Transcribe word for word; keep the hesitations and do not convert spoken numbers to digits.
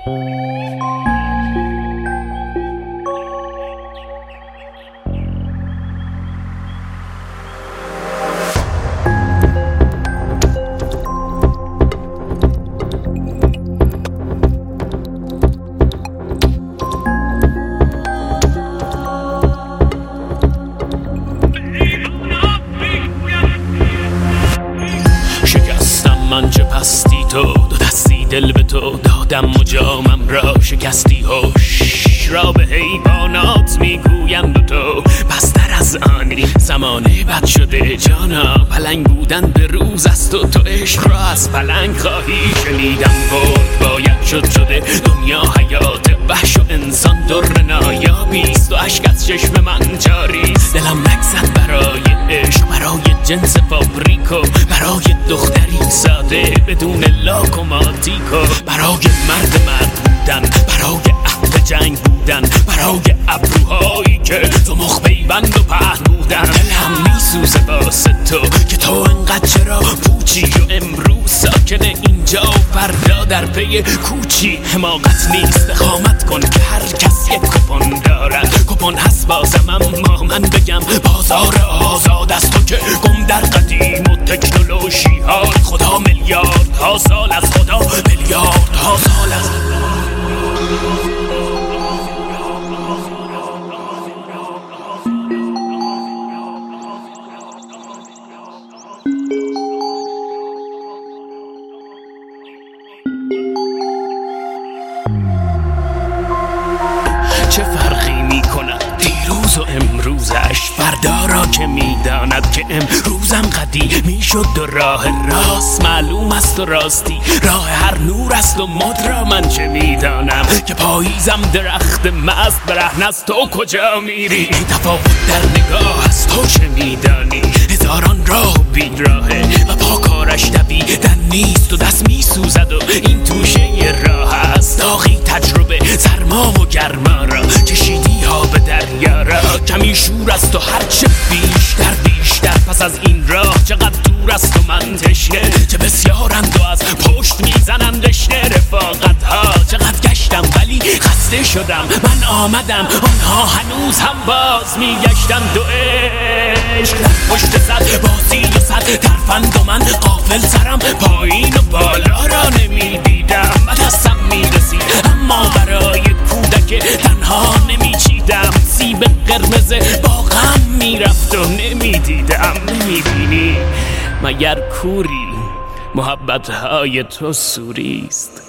من چه پستی تو دو دستی دل به تو دادم و جامم را شکستی هوش را به حیوانات میگویم به تو پستر از آنی زمانه بد شده جانا پلنگ بودن به روز است و تو عشق را از پلنگ خواهی شنیدم برد باید شد شده دنیا حیات وحش و انسان در نایابیست و عشق از چشم من جاریست دلم نگزد برای عشق برای جنس فابریکو برای دختری ساده بدون لاک و ماتیکو برای مرد مرد بودن برای عهد جنگ بودن برای ابروهایی که تو مخ پیوند و پهن بودن دلم میسوزه واسه تو که تو انقدر چرا پوچی و امروز ساکن اینجا و فردا در پی کوچی حماقت نیست اقامت کن که هر کس یک کپون دارد کپون هست بازم اما من بگم بازار آزاد است تو که گم در قدیم و تکنولوژی های خدا میلیارد ها سال از خدا میلیارد ها سال از چه فرقی میکند دیروز و امروزش فردا را که میداند که امروزم قدیمی شد و راه راست معلوم است و راستی راه هر نور است و مد را من چه میدانم که پاییزم درخت مست برهن است تو کجا میری تفاوت در نگاه است تو چه میدانی هزاران راه و بیراهه و پا کارش دویدن نیست و دست میسوزد و این توشه راه است داغی تجربه سرما و گرما را کشیدی ها به دریا را کمی شور است و هرچه بیشتر بیشتر پس از این راه چقدر دور است و من تشنه چه بسیارند و از پشت میزنند رشته رفاقت ها چقدر گشتم ولی خسته شدم من آمدم آنها هنوز هم باز میگشتند و عشق در پشت صد بازی و صد ترفند و من غافل سرم پایین و بالا را نمیدیدم و دستم میرسید اما برای کودک تنها نمیچیدم سیب قرمز باغم میرفت و نمیدیدم نمیبینی مگر کوری محبت های تو سوریست